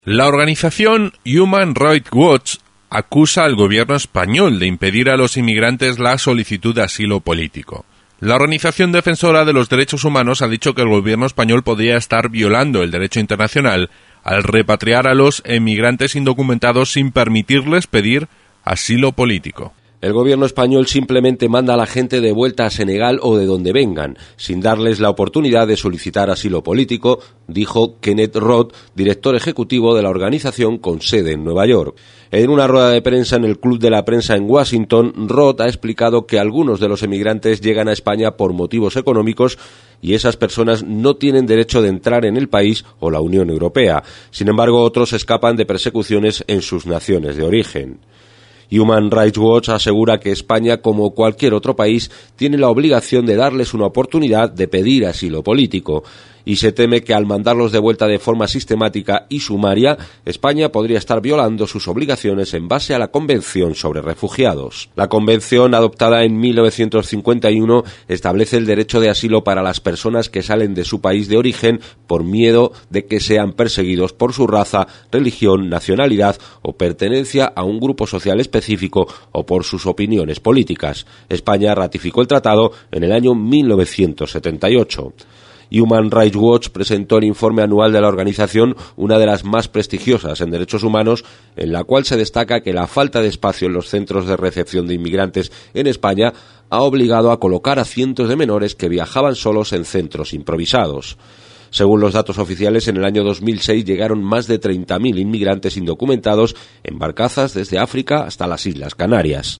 La organización Human Rights Watch acusa al gobierno español de impedir a los inmigrantes la solicitud de asilo político. La organización defensora de los derechos humanos ha dicho que el gobierno español podría estar violando el derecho internacional al repatriar a los inmigrantes indocumentados sin permitirles pedir asilo político. El gobierno español simplemente manda a la gente de vuelta a Senegal o de donde vengan, sin darles la oportunidad de solicitar asilo político, dijo Kenneth Roth, director ejecutivo de la organización con sede en Nueva York. En una rueda de prensa en el Club de la Prensa en Washington, Roth ha explicado que algunos de los emigrantes llegan a España por motivos económicos y esas personas no tienen derecho de entrar en el país o la Unión Europea. Sin embargo, otros escapan de persecuciones en sus naciones de origen. Human Rights Watch asegura que España, como cualquier otro país, tiene la obligación de darles una oportunidad de pedir asilo político, y se teme que al mandarlos de vuelta de forma sistemática y sumaria, España podría estar violando sus obligaciones en base a la Convención sobre Refugiados. La Convención, adoptada en 1951, establece el derecho de asilo para las personas que salen de su país de origen por miedo de que sean perseguidos por su raza, religión, nacionalidad o pertenencia a un grupo social específico o por sus opiniones políticas. España ratificó el tratado en el año 1978. Human Rights Watch presentó el informe anual de la organización, una de las más prestigiosas en derechos humanos, en la cual se destaca que la falta de espacio en los centros de recepción de inmigrantes en España ha obligado a colocar a cientos de menores que viajaban solos en centros improvisados. Según los datos oficiales, en el año 2006 llegaron más de 30.000 inmigrantes indocumentados en barcazas desde África hasta las Islas Canarias.